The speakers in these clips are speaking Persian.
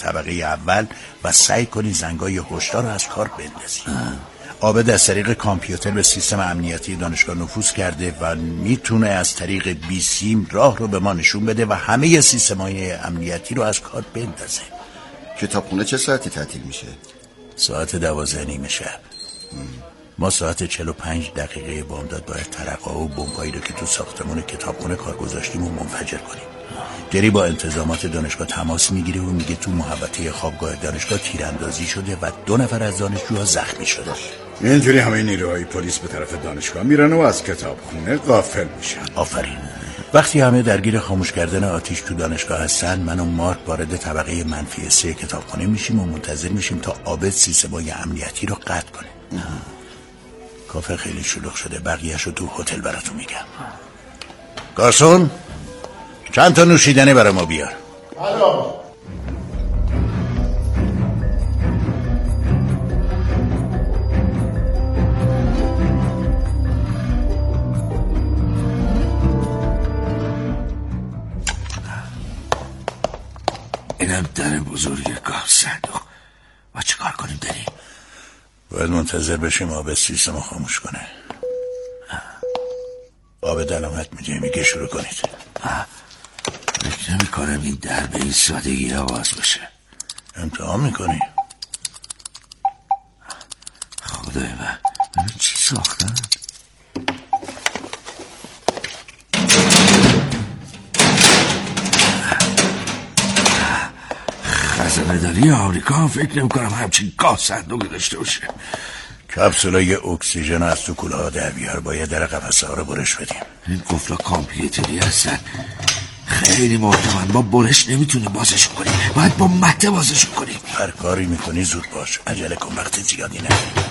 طبقه اول و سعی کنی زنگای هشدار رو از کار بندازی. عابد از طریق کامپیوتر به سیستم امنیتی دانشگاه نفوذ کرده و میتونه از طریق بیسیم راه رو به ما نشون بده و همه سیستم‌های امنیتی رو از کار بندازه. کتابخونه چه ساعتی تعطیل میشه؟ ساعت 12:30 شب. ما ساعت 45 دقیقه بامداد باید ترقه و بمبایی رو که تو ساختمون کتابخونه کار گذاشتیم و منفجر کنیم. گری با انتظامات دانشگاه تماس میگیره و میگه تو محوطه خوابگاه دانشگاه تیراندازی شده و 2 نفر از دانشجوها زخمی شده. اینجوری همه نیروهای پلیس به طرف دانشگاه میرن و از کتابخونه غافل میشن. آفرین. وقتی همه درگیر خاموش کردن آتیش تو دانشگاه هستن، من و مارک وارد طبقه -3 کتابخونه میشیم و منتظر میشیم تا عابد سیستم‌های امنیتی رو قطع کنه. کافه خیلی شلوغ شده، بقیه‌شو تو هتل براتون میگم. گارسون چند تا نوشیدنی برای ما بیار. اینم در بزرگ گاه صندوق. و چه کار کنیم داریم؟ باید منتظر بشیم آب سیستم رو خاموش کنه. آب علامت میده میگه شروع کنید. فکر نمی کنم این در به این سادگی آواز بشه. امتحان میکنی؟ خدای من ببین چی ساختن؟ خزانه‌داری آمریکا فکر نمی کنم همچین گاه صندوقی داشته باشه. کپسولای اکسیژن از تو کوله ها در بیار. باید در قفسه ها رو برش بدیم. این قفلا کامپیوتری هستن، خیلی محکمن. با برش نمیتونیم بازش کنیم، باید با مته بازش کنیم. هر کاری میکنی زود باش، عجله کن، وقت زیادی نداریم.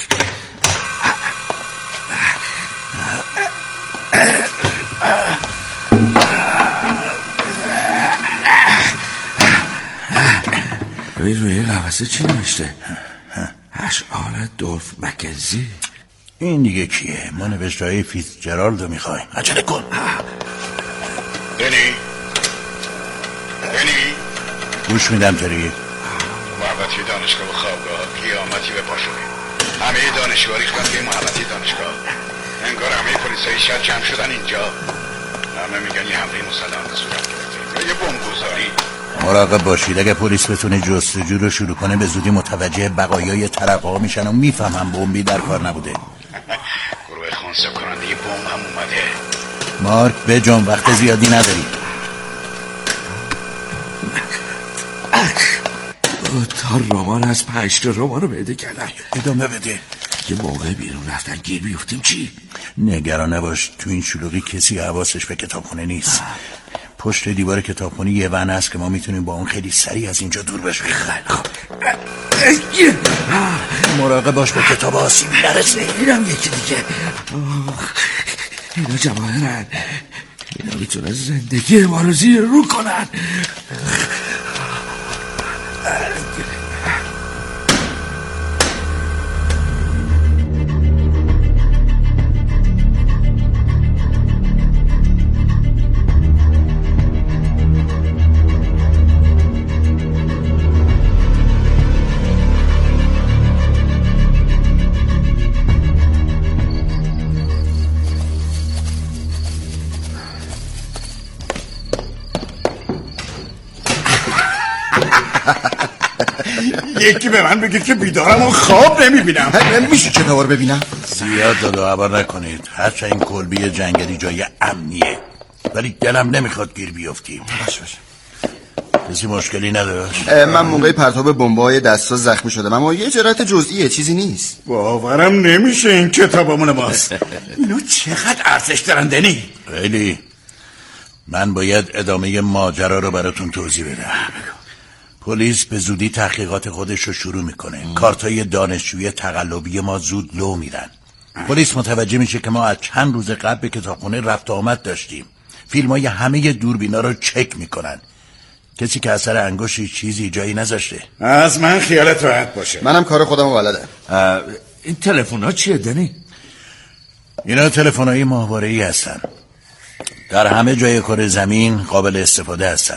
ببین روی قفسه چی نوشته؟ اشعار دولف مکنزی. این دیگه کیه؟ ما نوشته‌های فیتزجرالد رو میخوایم. عجله کن. دنی گوش میدم تری. محوطه دانشگاه و خوابگاه قیامتی به پا شده. همه دانشجوها ریختن توی محوطه دانشگاه. انگار همه پلیسای شهر جمع شدن اینجا. همه میگن یه حمله مسلحانه صورت گرفته یا یه بمبگذاری. مراقب باشید، اگه پلیس بتونه جستجو رو شروع کنه به زودی متوجه بقایای ترقه ها میشن و میفهمن بمبی در کار نبوده. گروه خونسا کننده یه بمب هم اومده. مارک بجان، وقت زیادی نداری. تا رمان از 5 تا رمان رو پیدا کردن. ادامه بده. یه موقع بیرون رفتن گیر بیفتیم چی؟ نگران نباش، تو این شلوغی کسی حواسش به کتابخونه نیست. پشت دیوار کتابخونه یه ون هست که ما میتونیم با اون خیلی سریع از اینجا دور بشیم. مراقب باش به کتاب آسیبی نرسه. اینم یکی دیگه. اینا جواهرن، اینا میتونن زندگی ما رو زیر رو کنن. یکی به من بگید که بیدارم و خواب نمیبینم. میشه کتابا رو ببینم؟ زیاد داد و عبر نکنید. هرچه این کلبی جنگلی جای امنیه، ولی دلم نمیخواد گیر بیافتیم. کسی مشکلی نداشت؟ من موقع پرتاب بمب‌های دستا زخمی شدم، اما یه جراحت جزئیه، چیزی نیست. باورم نمیشه این کتابامون باز. اینا چقدر ارزش دارن دنی؟ خیلی. من باید ادامه ماجرا رو براتون توضیح بدم. پلیس به زودی تحقیقات خودش رو شروع میکنه. کارتای دانشجوی تقلبی ما زود لو میرن. پلیس متوجه میشه که ما از چند روز قبل به کتابخونه رفت آمد داشتیم. فیلمای همه دوربینا رو چک میکنن. کسی که اثر انگشتی چیزی جایی نذاشته. از من خیالت راحت باشه. منم کار خودمو بلدم. این تلفن ها چیه دنی؟ اینا تلفن های ماهواره‌ای هستن. در همه جای کره زمین قابل استفاده هستن.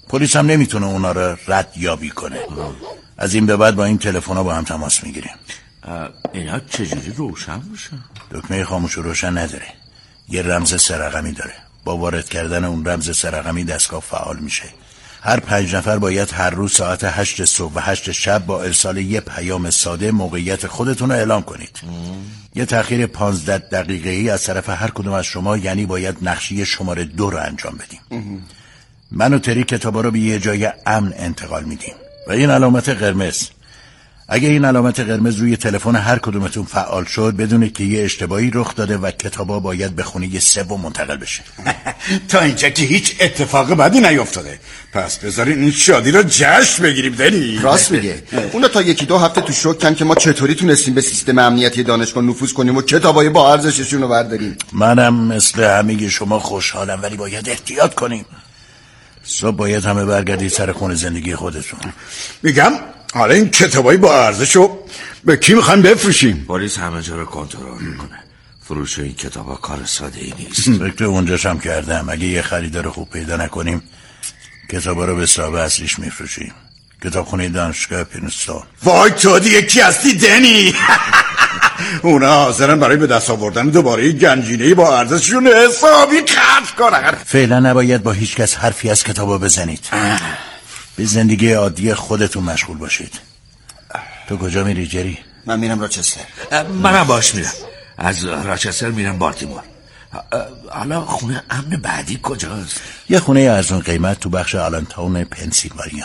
پلیس هم نمیتونه اونا رو رد یابی کنه. از این به بعد با این تلفن‌ها با هم تماس میگیریم. اینا چجوری روشن میشن؟ دکمه خاموش و روشن نداره، یه رمز 3 رقمی داره. با وارد کردن اون رمز 3 رقمی دستگاه فعال میشه. هر 5 نفر باید هر روز ساعت 8 صبح و 8 شب با ارسال یه پیام ساده موقعیت خودتون رو اعلام کنید. یه تأخیر 15 دقیقه‌ای از طرف هر کدوم از شما یعنی باید نقشه شماره 2 رو انجام بدیم. من و تری کتابا رو به یه جای امن انتقال میدیم. و این علامت قرمز، اگه این علامت قرمز روی تلفن هر کدومتون فعال شد بدونید که یه اشتباهی رخ داده و کتابا باید به خونه 3 منتقل بشه. تا اینجا که هیچ اتفاق بدی نیفتاده، پس بذارین این شادی رو جشن بگیریم. دنی راست میگه. اونا تا 1-2 هفته تو شوکن که ما چطوری تونستیم به سیستم امنیتی دانشگاه نفوذ کنیم و کتابای با ارزششون رو برداریم. منم مثل همه شما خوشحالم، ولی باید احتیاط کنیم. صبح باید همه برگردید سر خونه زندگی خودتون. میگم حالا این کتابای با ارزشو به کی میخوایم بفروشیم؟ پلیس همه جا رو کنترل میکنه. فروش این کتابا کار ساده ای نیست. فکر اونجاش هم کردم. اگه یه خریدار خوب پیدا نکنیم کتابا رو به صاحب اصلیش میفروشیم. کتابخونه دانشگاه پرینستون. وای تو دیگه کی هستی دنی؟ اونا حاضرن برای به دست آوردن دوباره گنجینه‌ای با ارزششون حسابی خرج کنن. فعلا نباید با هیچ کس حرفی از کتابا بزنید. به زندگی عادی خودتون مشغول باشید. تو کجا میری جری؟ من میرم راچستر. منم باش میرم. از راچستر میرم بالتیمور. حالا خونه امن بعدی کجاست؟ یه خونه ارزون قیمت تو بخش آلنتاون پنسیلوانیا.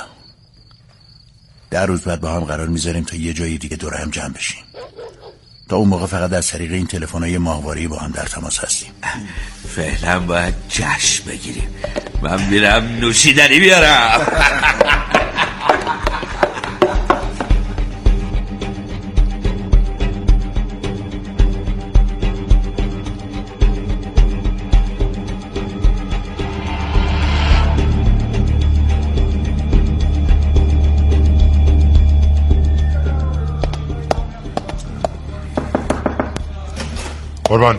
10 روز بعد با هم قرار میذاریم تا یه جای دیگه دور هم جمع بشیم. تا اون موقع فقط از طریق این تلفن‌های ماهواره‌ای با هم در تماس هستیم. فعلا باید جشن بگیریم. من میرم نوشیدنی بیارم. قربان،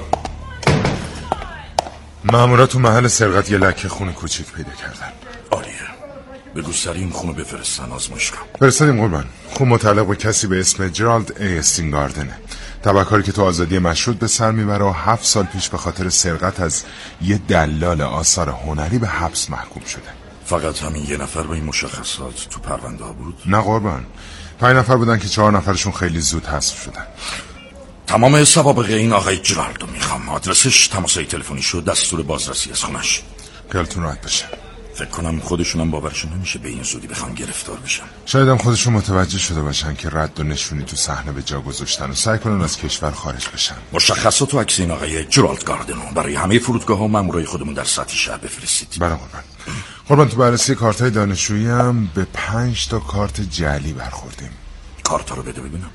مامورا تو محل سرقت یه لکه خون کوچیک پیدا کردن. عالیه، بگو سریع این خونو بفرستن آزمایشگاه. فرستادیم قربان. خون متعلق به کسی به اسم جرالد ای استینگاردنه. تبهکاری که تو آزادی مشروط به سر میبره و 7 سال پیش به خاطر سرقت از یه دلال آثار هنری به حبس محکوم شده. فقط همین یه نفر با این مشخصات تو پرونده ها بود؟ نه قربان، 5 نفر بودن که 4 نفرشون خیلی زود حذف شدن. تمام سوابق این آقای جرالدو میخوام. آدرسش، تماسای تلفنیش و دستور بازرسی از خونش. خیالتون راحت باشه. فکر کنم خودشونم باورشون نمیشه به این زودی بخوام گرفتار بشن. شاید هم خودشون متوجه شده باشن که رد و نشونی تو صحنه به جا گذاشتن و سعی کنن از کشور خارج بشن. مشخصات و عکس این آقای جرالد گاردنو برای همه فرودگاه ها و مامورای خودمون در سطح شهر بفرستید. بله قربان. قربان، تو بررسی کارت‌های دانشجویی هم به 5 تا کارت جعلی برخوردیم. کارتا رو بده ببینم.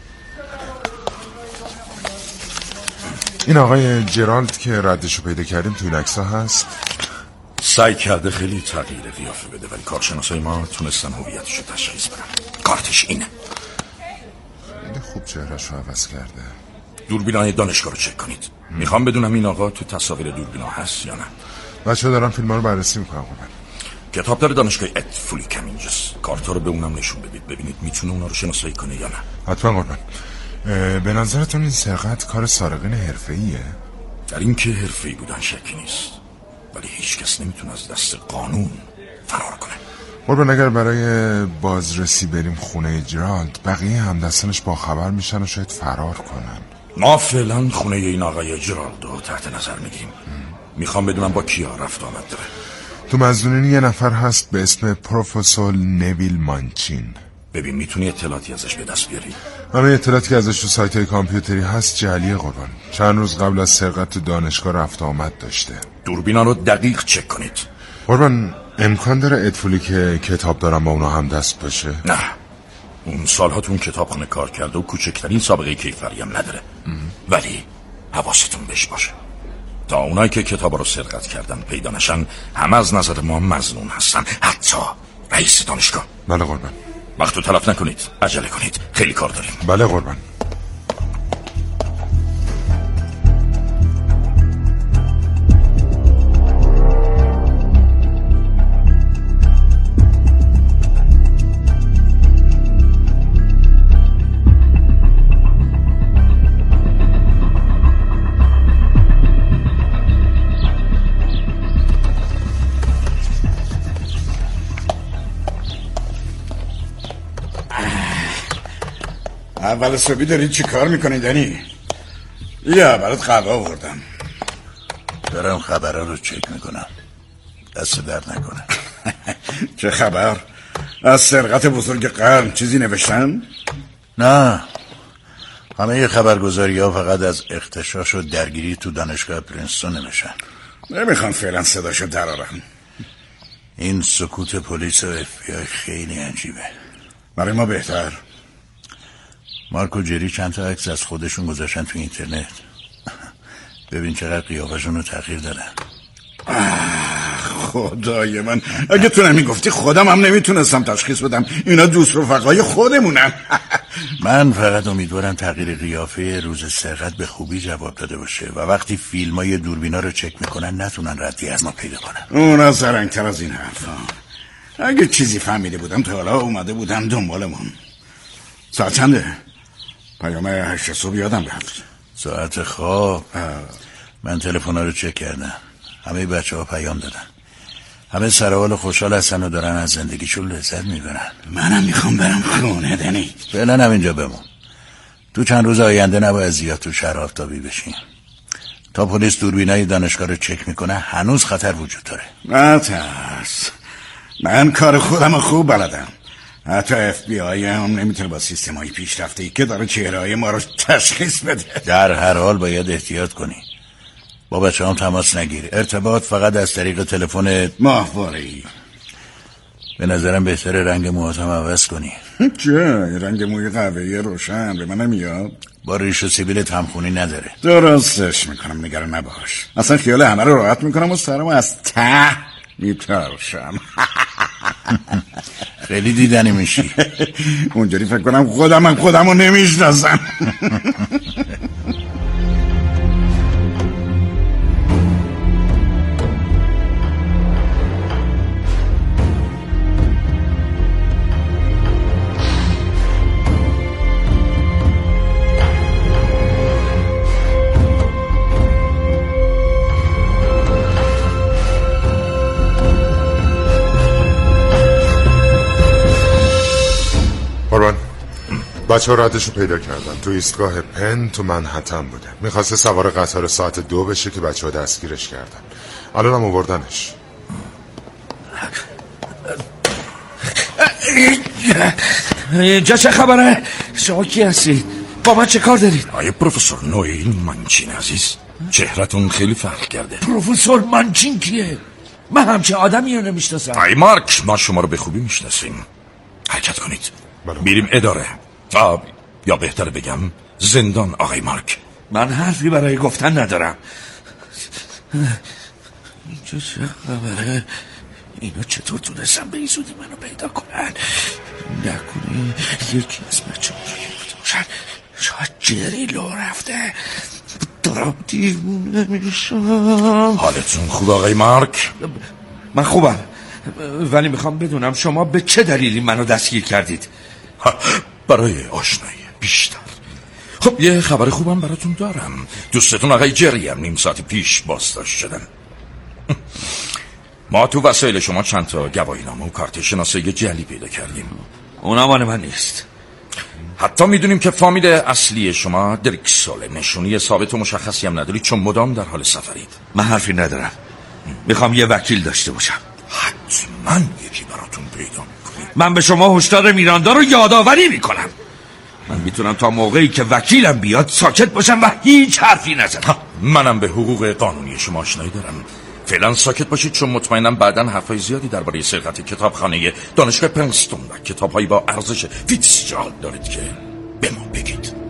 این آقای جرالد که ردشو پیدا کردیم توی این عکس‌ها هست. سعی کرده خیلی تغییر قیافه بده ولی کارشناسای ما تونستن هویتشو تشخیص بدن. کارتش اینه. خیلی خوب چهرهشو عوض کرده. دوربینای دانشگاه رو چک کنید. میخوام بدونم این آقا تو تصاویر دوربینا هست یا نه. بچه‌ها دارن فیلم‌ها رو بررسی میکنن قربان. کتابدار دانشگاه اتفولیکم اینجاست. کارتا رو به اونم نشون بدید ببینید میتونه اونا رو شناسایی کنه یا نه. حتما قربان. به نظرتون این سرقت کار سارقین حرفه‌ایه؟ در این که حرفه‌ای بودن شکی نیست، ولی هیچ کس نمیتونه از دست قانون فرار کنه. قربان، اگر برای بازرسی بریم خونه جرالد، بقیه همدستانش با خبر میشن و شاید فرار کنن. ما فعلا خونه این آقای جرالد رو تحت نظر میگیریم. میخوام بدونم با کیا رفت آمد داره. تو مظنونین یه نفر هست به اسم پروفسور نویل مانچین. ببین میتونی اطلاعاتی ازش به دست بیاری؟ همه اطلاعاتی که ازش تو سایت‌های کامپیوتری هست جعلیه قربان. چند روز قبل از سرقت تو دانشگاه رفت آمد داشته. دوربینا رو دقیق چک کنید. قربان، امکان داره ادفولی که کتاب دارم با اونا هم دست باشه؟ نه، اون سالها تو اون کتابخانه کار کرده و کوچکترین سابقه کیفری هم نداره. ولی حواستون بهش باشه تا اونایی که کتاب رو سرقت کردن پیدا نشن همه از نظر ما مظنون هستن، حتی رئیس دانشگاه. بله قربان. وقتو تلف نکنید، عجله کنید، خیلی کار داریم. بله قربان. اول صبحی داری چی کار میکنی دنی؟ یا برات قهوه آوردم. دارم خبرها رو چک میکنم. دست درد نکنه. چه خبر؟ از سرقت بزرگ قرن چیزی نوشتن؟ نه، همه خبرگزاری ها فقط از اغتشاش و درگیری تو دانشگاه پرینستون نوشتن. نمیخوان فعلا صداشو درارن. این سکوت پلیس و FBI خیلی عجیبه. برای ما بهتر. مارک و جری چند تا عکس از خودشون گذاشتن تو اینترنت. ببین چقدر قیافشون رو تغییر دادن. خدای من، اگه تو نمیگفتی خودم هم نمیتونستم تشخیص بدم اینا دوست رفقای خودمونن. من فقط امیدوارم تغییر قیافه روز سرقت به خوبی جواب داده باشه و وقتی فیلمای دوربینا رو چک میکنن نتونن ردی از ما پیدا کنن. اونا زرنگتر از این حرفا. اگه چیزی فهمیده بودم تا حالا اومده بودم دنبالمون. ساعت چنده؟ پیام 8 صبح یادم رفت. ساعت خواب. من تلفن‌ها رو چک کردم. همه بچه‌ها پیام دادن. همه سرحال و خوشحال هستن و دارن از زندگیشون لذت میبرن. منم میخوام برم خونه دنی. فعلا همینجا بمون. تو چند روز آینده نباید زیاد تو شهر آفتابی بشین. تا پلیس دوربینای دانشگاه رو چک میکنه هنوز خطر وجود داره. نه ترس، من کار خودم خوب بلدم. حتی FBI هم نمیتونه با سیستمای پیشرفته‌ای که داره چهره‌های ما رو تشخیص بده. در هر حال باید احتیاط کنی. با بچه هم تماس نگیر. ارتباط فقط از طریق تلفن ماهواره‌ای. به نظرم بهتره رنگ موهات هم عوض کنی. چه؟ رنگ موی قهوه‌ای روشن به من نمیاد؟ با ریش و سیبیلت همخونی نداره. درستش میکنم، نگران نباش. اصلا خیال همه رو راحت میکنم و سرم از ته میترشم. خیلی دیدنی میشی. اونجوری فکر کنم خودم رو نمیشناسم. بچه ها ردشو پیدا کردن. تو ایستگاه پن تو منهتن بوده. میخواسته سوار قطار ساعت 2 بشه که بچه ها دستگیرش کردن. الان هم آوردنش. اینجا چه خبره؟ شما کی هستید؟ با من چه کار دارید؟ آیه پروفسور نوئیل مانچین عزیز، چهرتون خیلی فرق کرده. پروفسور مانچین کیه؟ من همچه آدمی رو نمیشناسم. آی مارک، ما شما رو به خوبی میشناسیم. حرکت کنید. میریم اداره. یا بهتر بگم زندان. آقای مارک، من حرفی برای گفتن ندارم. اینجا چه خبره؟ اینا چطور تونستن به این زودی منو پیدا کنن؟ نکنه یکی از بچه ها رو گرفته باشن. شاید جری لو رفته. دارم دیوونه میشم. حالتون خوب آقای مارک؟ من خوبم، ولی میخوام بدونم شما به چه دلیلی منو دستگیر کردید؟ برای آشنایی بیشتر. خب یه خبر خوبم براتون دارم. دوستتون آقای جری هم نیم ساعت پیش بازداشت شدن. ما تو وسایل شما چند تا گواهینامه و کارت شناسایی جعلی پیدا کردیم. اونا مال من نیست. حتی میدونیم که فامیل اصلی شما دریکسول. نشونی ثابت و مشخصی هم ندارید چون مدام در حال سفرید. من حرفی ندارم. میخوام یه وکیل داشته باشم. حتما یکی براتون پیدا میکنیم. من به شما هشدار میراندا رو یادآوری میکنم. من میتونم تا موقعی که وکیلم بیاد ساکت باشم و هیچ حرفی نزنم. منم به حقوق قانونی شما آشنایی دارم. فعلا ساکت باشید چون مطمئنم بعداً حرفای زیادی درباره سرقت کتابخانه دانشگاه پرینستون و کتاب‌هایی با ارزش فیتزجرالد دارید که به ما بگید.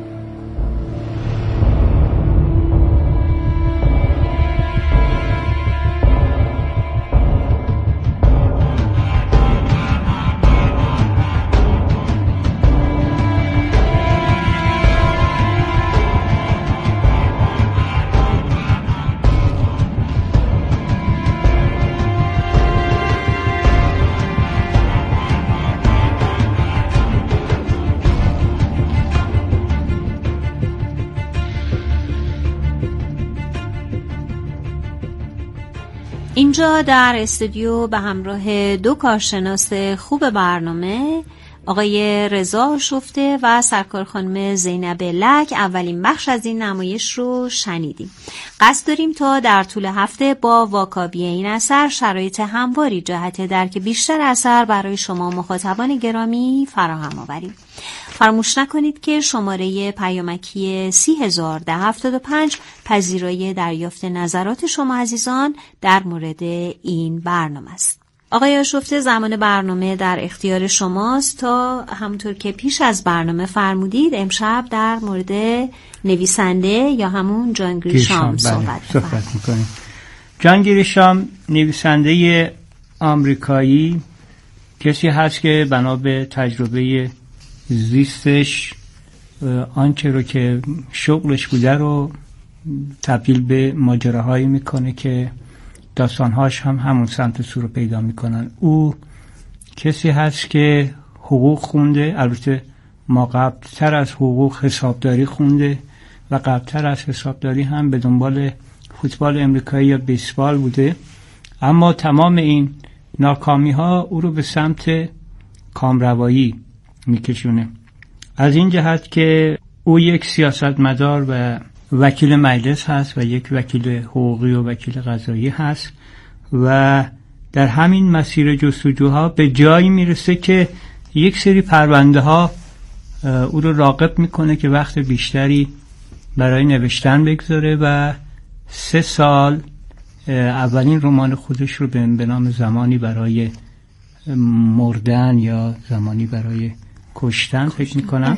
اینجا در استودیو به همراه دو کارشناس خوب برنامه آقای رضا آشفته و سرکار خانم زینب لک اولین بخش از این نمایش رو شنیدیم. قصد داریم تا در طول هفته با واکاوی این اثر شرایط همواری جهت درک بیشتر اثر برای شما مخاطبان گرامی فراهم آوریم. فراموش نکنید که شماره پیامکی 301075 پذیرای دریافت نظرات شما عزیزان در مورد این برنامه است. آقای آشفته، زمان برنامه در اختیار شماست تا همونطور که پیش از برنامه فرمودید امشب در مورد نویسنده یا همون جان گریشام صحبت میکنیم. جان گریشام نویسنده آمریکایی کسی هست که بنا به تجربه زیستش آنچه رو که شغلش بوده رو تبدیل به ماجراهایی میکنه که داستانهاش هم همون سمت سو رو پیدا میکنن. او کسی هست که حقوق خونده، البته ما قبلتر از حقوق حسابداری خونده و قبلتر از حسابداری هم به دنبال فوتبال امریکایی یا بیسبال بوده، اما تمام این ناکامی ها او رو به سمت کامروایی میکشونه. از این جهت که او یک سیاستمدار و وکیل مجلس هست و یک وکیل حقوقی و وکیل قضایی هست و در همین مسیر جستجوها به جایی میرسه که یک سری پرونده ها او رو راغب میکنه که وقت بیشتری برای نوشتن بگذاره و 3 سال اولین رمان خودش رو به نام زمانی برای مردن یا زمانی برای کشتن فکر میکنم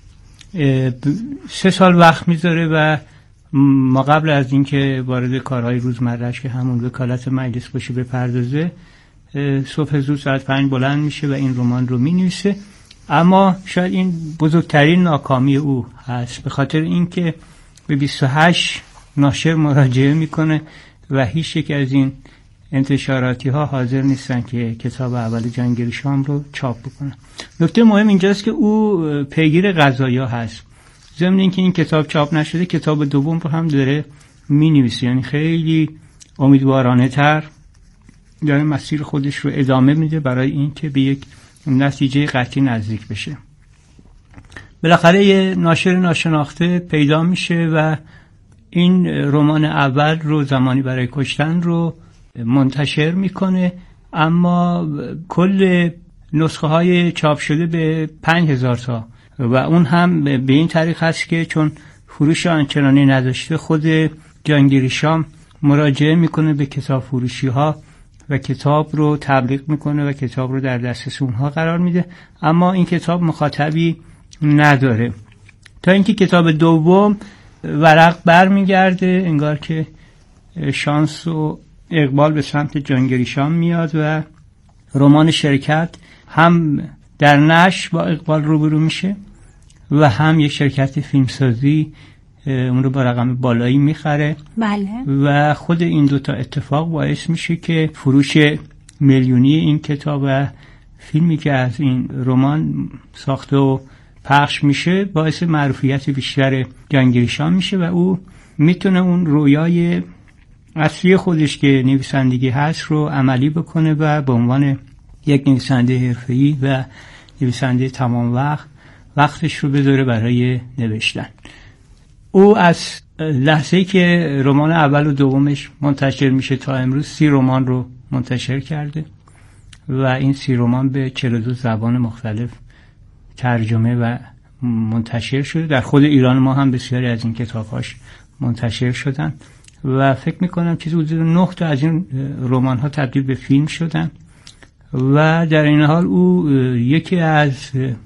3 سال وقت میذاره و ما قبل از اینکه وارد کارهای روزمره‌اش که همون وکالت مجلس باشه بپردازه، صبح زود ساعت 5 بلند میشه و این رمان رو مینویسه. اما شاید این بزرگترین ناکامی او هست، به خاطر اینکه به 28 ناشر مراجعه میکنه و هیچ یک از این انتشاراتی ها حاضر نیستن که کتاب اول جان گریشام رو چاپ بکنن. نکته مهم اینجاست که او پیگیر قضایا هست. ضمن اینکه این کتاب چاپ نشده، کتاب دوم رو هم داره مینویسه، یعنی خیلی امیدوارانه تر داره مسیر خودش رو ادامه میده برای اینکه به یک نتیجه قطعی نزدیک بشه. بالاخره یه ناشر ناشناخته پیدا میشه و این رمان اول رو زمانی برای کشتن رو منتشر میکنه، اما کل نسخه های چاپ شده به 5000 تا و اون هم به این طریق هست که چون فروش آنچنانی نداشته، خود جان گریشام مراجعه میکنه به کتاب فروشی ها و کتاب رو تبلیغ میکنه و کتاب رو در دسترس اونها قرار میده، اما این کتاب مخاطبی نداره تا اینکه کتاب دوم ورق بر میگرده، انگار که شانس و اقبال به سمت جان گریشام میاد و رمان شرکت هم در نشر با اقبال روبرو میشه و هم یک شرکت فیلمسازی اون رو با رقم بالایی میخره. بله. و خود این دوتا اتفاق باعث میشه که فروش میلیونی این کتاب و فیلمی که از این رمان ساخته و پخش میشه باعث معروفیت بیشتر جان گریشام میشه و او میتونه اون رویای اصلی خودش که نویسندگی هست رو عملی بکنه و به عنوان یک نویسنده حرفه‌ای و نویسنده تمام وقتش رو بذاره برای نوشتن. او از لحظه‌ای که رمان اول و دومش منتشر میشه تا امروز 30 رمان رو منتشر کرده و این 30 رمان به 42 زبان مختلف ترجمه و منتشر شده. در خود ایران ما هم بسیاری از این کتاب‌هاش منتشر شدن و فکر میکنم چیزی حدود 9 تا از این رمان ها تبدیل به فیلم شدن و در این حال او یکی از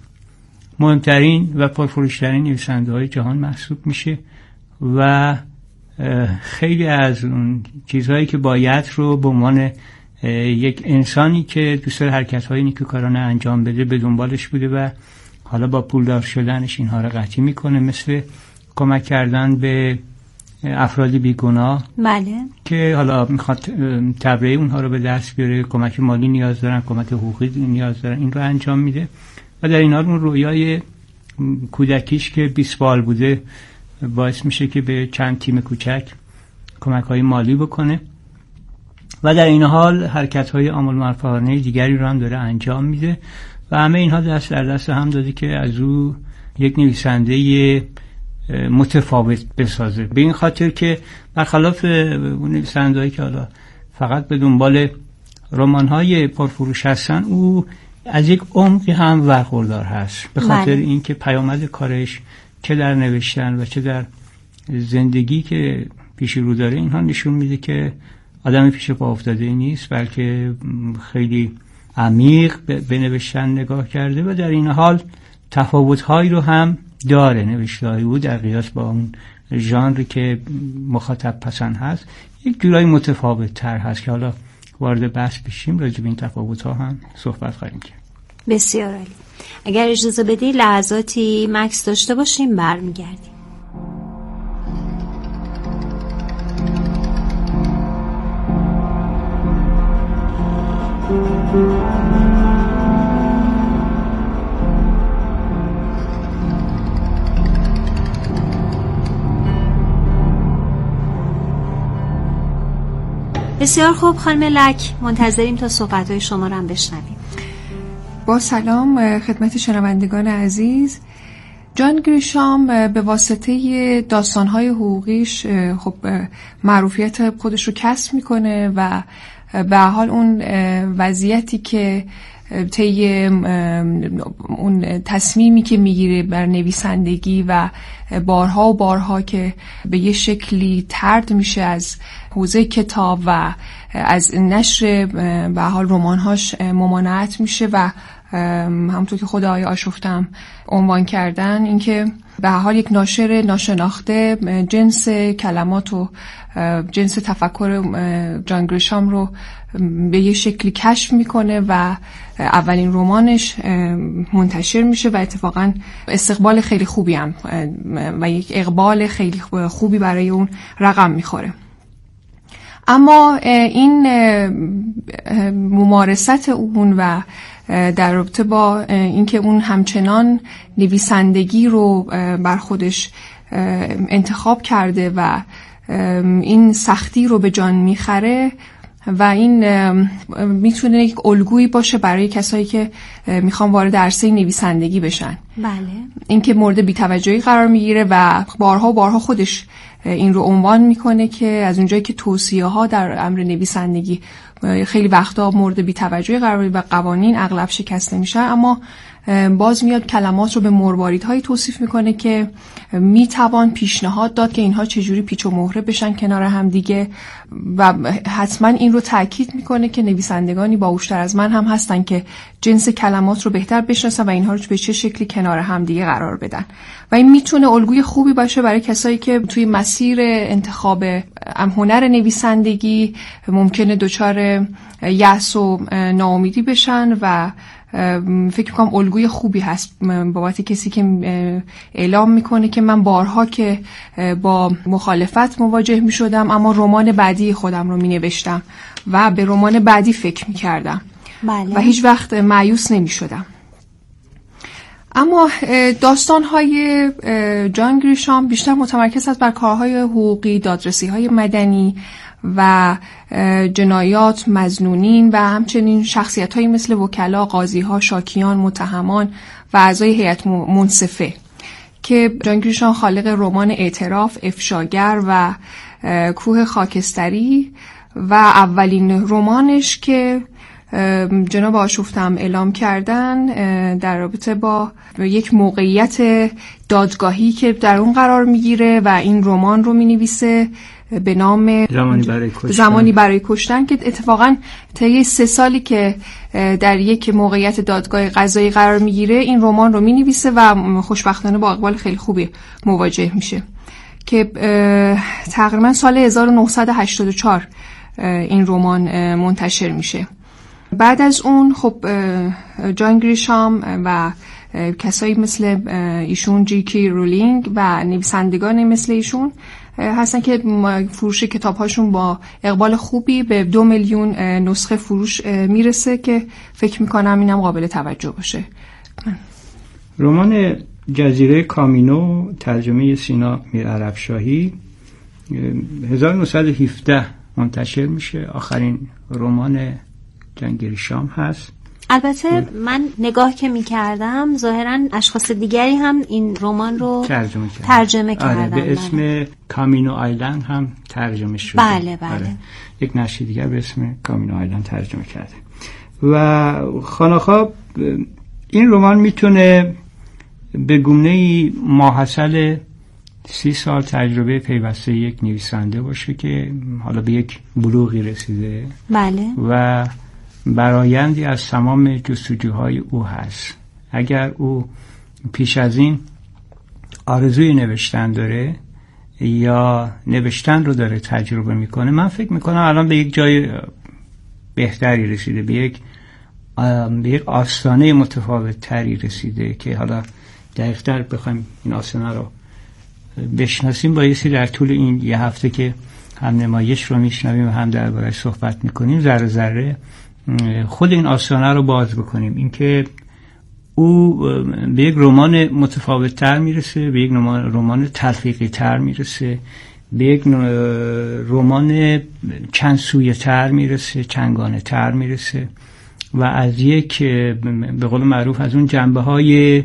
مهمترین و پرفروشترین نویسنده های جهان محسوب میشه و خیلی از اون چیزهایی که باید رو به عنوان یک انسانی که دوست داره حرکت‌های نیکوکارانه انجام بده به دنبالش بوده و حالا با پولدار شدنش اینها رو قطعی میکنه، مثل کمک کردن به افراد بیگناه. بله. که حالا میخواد تبرئه اونها رو به دست بیاره، کمک مالی نیاز دارن، کمک حقوقی نیاز دارن، این رو انجام میده و در این حال اون رویای کودکیش که 20 سال بوده باعث میشه که به چند تیم کوچک کمک‌های مالی بکنه و در این حال حرکت‌های عامل معرفانه دیگری رو هم داره انجام میده و همه اینها دست در دست هم داده که از او یک نویسنده متفاوت بسازه، به این خاطر که برخلاف اون نویسنده‌ای که حالا فقط به دنبال رمان‌های پرفروش هستن، او از یک عمقی هم برخوردار هست، به خاطر اینکه پیامد کارش چه در نوشتن و چه در زندگی که پیش رو داره اینها نشون میده که آدم پیش پا افتاده نیست، بلکه خیلی عمیق به نوشتن نگاه کرده و در این حال تفاوت‌هایی رو هم داره. نوشته‌های او در قیاس با اون ژانری که مخاطب پسند هست یک جورایی متفاوت تر هست که حالا وارد بحث بشیم راجع به این تفاوت‌ها هم صحبت خواهیم کرد. بسیار عالی. اگر اجازه بدی لحظاتی مکس داشته باشیم برمیگردیم. بسیار خوب خانم لک، منتظریم تا صحبت‌های شما رو هم بشنویم. با سلام خدمت شنوندگان عزیز. جان گریشام به واسطه داستان‌های حقوقیش خب معروفیت خودش رو کسب میکنه و به حال اون وضعیتی که طی اون تصمیمی که میگیره بر نویسندگی و بارها و بارها که به یه شکلی طرد میشه از حوزه کتاب و از نشر به حال رمان‌هاش ممانعت میشه و همونطور که خود آقای آشفتم عنوان کردن، اینکه به حال یک ناشر ناشناخته جنس کلمات و جنس تفکر جان گریشام رو به یه شکلی کشف میکنه و اولین رمانش منتشر میشه و اتفاقا استقبال خیلی خوبی هم و یک اقبال خیلی خوبی برای اون رقم میخوره. اما این ممارست اون و در رابطه با اینکه اون همچنان نویسندگی رو بر خودش انتخاب کرده و این سختی رو به جان میخره و این میتونه یک الگویی باشه برای کسایی که میخوان وارد عرصه نویسندگی بشن. بله. اینکه مورد بی‌توجهی قرار میگیره و بارها و بارها خودش این رو عنوان میکنه که از اونجایی که توصیه ها در امر نویسندگی خیلی وقتا مورد بی‌توجهی قرار میگیره و قوانین اغلب شکسته میشن، اما باز میاد کلمات رو به مرواریدهایی توصیف میکنه که میتوان پیشنهاد داد که اینها چجوری پیچ و مهره بشن کنار هم دیگه و حتما این رو تاکید میکنه که نویسندگانی باهوشتر از من هم هستن که جنس کلمات رو بهتر بشناسن و اینها رو به چه شکلی کنار هم دیگه قرار بدن و این میتونه الگوی خوبی باشه برای کسایی که توی مسیر انتخاب هنر نویسندگی ممکنه دچار یأس و ناامیدی بشن و فکر میکنم الگوی خوبی هست بابت کسی که اعلام میکنه که من بارها که با مخالفت مواجه میشدم اما رمان بعدی خودم رو مینوشتم و به رمان بعدی فکر میکردم. بله. و هیچ وقت مایوس نمیشدم. اما داستان‌های جان گریشام بیشتر متمرکز است بر کارهای حقوقی، دادرسی‌های مدنی و جنایات، مظنونین و همچنین شخصیت‌هایی مثل وکلا، قاضی‌ها، شاکیان، متهمان و اعضای هیئت منصفه که جان گریشام خالق رمان اعتراف، افشاگر و کوه خاکستری و اولین رمانش که جناب آشفتم اعلام کردن در رابطه با یک موقعیت دادگاهی که در اون قرار میگیره و این رمان رو مینویسه به نام زمانی برای کشتن که اتفاقا طی 3 سالی که در یک موقعیت دادگاه قضایی قرار میگیره این رمان رو مینویسه و خوشبختانه با اقبال خیلی خوبی مواجه میشه که تقریبا سال 1984 این رمان منتشر میشه. بعد از اون خب جان گریشام و کسایی مثل ایشون، جی کی رولینگ و نویسندگان مثل ایشون هستن که فروش کتاب‌هاشون با اقبال خوبی به 2 میلیون نسخه فروش میرسه که فکر میکنم اینم قابل توجه باشه. رمان جزیره کامینو ترجمه سینا میرعربشاهی 1917 منتشر میشه. آخرین رمان جان گریشام هست. البته من نگاه که می‌کردم ظاهراً اشخاص دیگری هم این رمان رو ترجمه کردن. به اسم کامینو آیلند هم ترجمه شده. بله. یک نشر دیگر به اسم کامینو آیلند ترجمه کرده. و خانخواب این رمان میتونه به گونه‌ای ماحصل 30 سال تجربه پیوسته یک نویسنده باشه که حالا به یک بلوغی رسیده. بله. و برآیندی از تمام جستجوهای او هست. اگر او پیش از این آرزوی نوشتن داره یا نوشتن رو داره تجربه میکنه، من فکر میکنم الان به یک جای بهتری رسیده، به یک آستانه متفاوت تری رسیده که حالا دقیق‌تر بخوایم این آستانه رو بشناسیم بایستی در طول این یه هفته که هم نمایش رو میشنویم و هم درباره‌اش صحبت میکنیم ذره ذره خود این آستانه رو باز بکنیم. اینکه او به یک رمان متفاوت تر میرسه، به یک رمان تلفیقی تر میرسه، به یک رمان چند سویه تر میرسه، چندگانه تر میرسه و از یک به قول معروف از اون جنبه های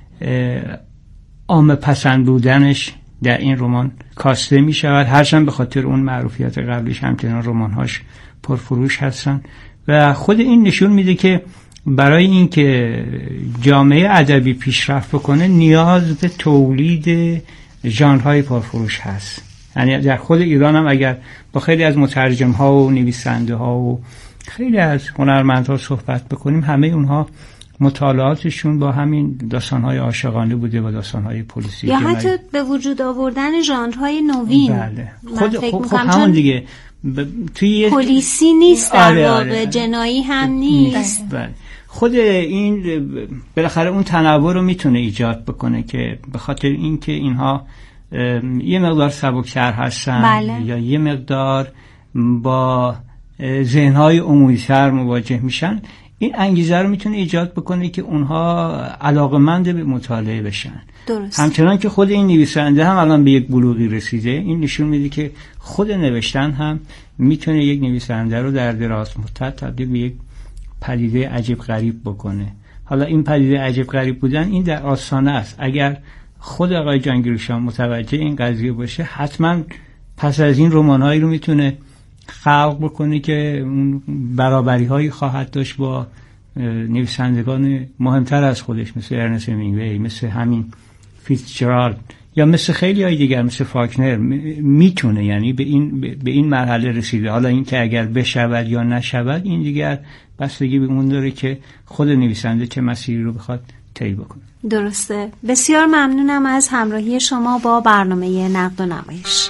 عامه پسند بودنش در این رمان کاسته می شود، هرچند به خاطر اون معروفیت قبلیش همچنان رمانهاش پرفروش هستن. و خود این نشون میده که برای اینکه جامعه ادبی پیشرفت بکنه نیاز به تولید ژانرهای پرفروش هست. یعنی در خود ایران هم اگر با خیلی از مترجم‌ها و نویسنده‌ها و خیلی از هنرمندها صحبت بکنیم، همه اونها مطالعاتشون با همین داستان‌های عاشقانه بوده و داستان‌های پلیسی یا حتی به وجود آوردن ژانرهای نوین. بله. خود همون دیگه توی پلیسی نیست در واقع، جنایی هم نیست. بله. خود این بالاخره اون تنوع رو میتونه ایجاد بکنه که به خاطر اینکه اینها یه مقدار سبک‌تر هستن. بله. یا یه مقدار با ذهن‌های عمومی‌تر مواجه میشن، این انگیزه رو میتونه ایجاد بکنه که اونها علاقه‌مند به مطالعه بشن. درست. همچنان که خود این نویسنده هم الان به یک بلوغی رسیده، این نشون میده که خود نوشتن هم میتونه یک نویسنده رو در دراز مدت تبدیل به یک پدیده عجیب غریب بکنه. حالا این پدیده عجیب غریب بودن این در آستانه است. اگر خود آقای جان گریشام متوجه این قضیه باشه، حتما پس از این رمان‌هایی رو میتونه خلق بکنه که اون برابری‌هایی خواهد داشت با نویسندگان مهمتر از خودش، مثل ارنست همینگوی، مثل همین فیتزجرالد یا مثل خیلی های دیگر، مثل فاکنر. میتونه یعنی به این مرحله رسیده. حالا این که اگر بشود یا نشود، این دیگر بستگی به اون داره که خود نویسنده چه مسیری رو بخواد طی بکنه. درسته. بسیار ممنونم از همراهی شما با برنامه نقد و نمایش.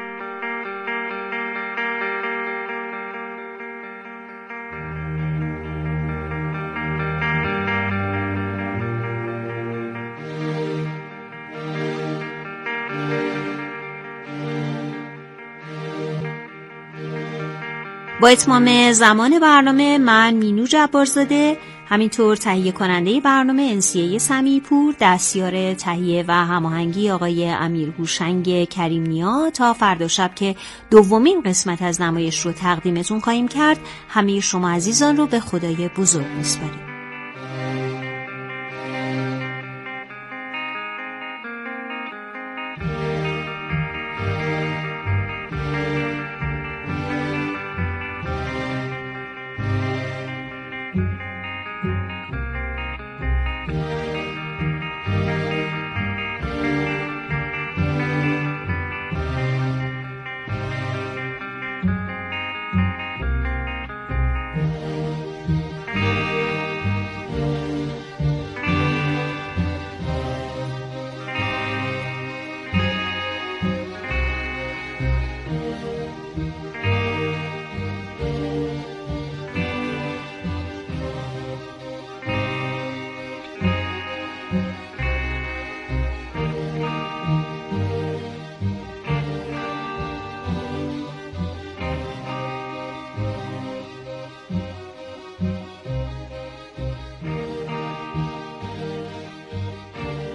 با اتمام زمان برنامه، من مینو جبارزاده، همینطور تهیه کننده برنامه انسیه سمیع‌پور، دستیار تهیه و هماهنگی آقای امیر هوشنگ کریم نیا، تا فردا شب که دومین قسمت از نمایش رو تقدیمتون خواهیم کرد، همه شما عزیزان رو به خدای بزرگ میسپاریم.